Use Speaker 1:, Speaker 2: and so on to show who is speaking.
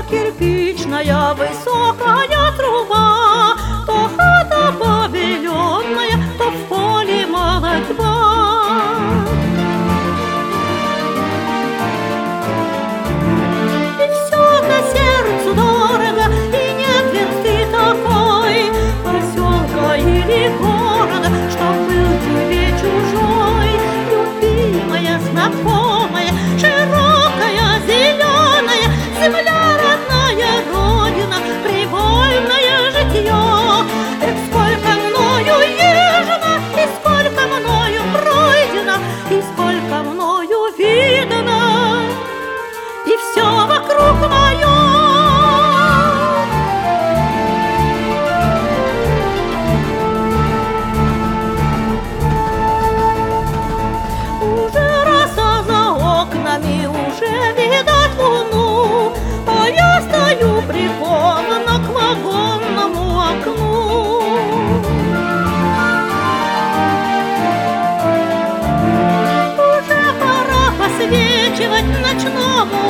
Speaker 1: кирпичная высокая труба, то хата павильонная, то в поле молодьба. И все-то сердцу дорого, и нет версты такой, поселка или города, что был тебе чужой. Любимая, знакомая, широкая, зеленая земля, родная родина, привольное житье. Эх, сколько мною езжено, и сколько мною пройдено, и сколько мною видано, и все вокруг мое. Уже роса за окнами, уже видать луну, а я стою прикована к вагонному окну. Уже пора посвечивать ночному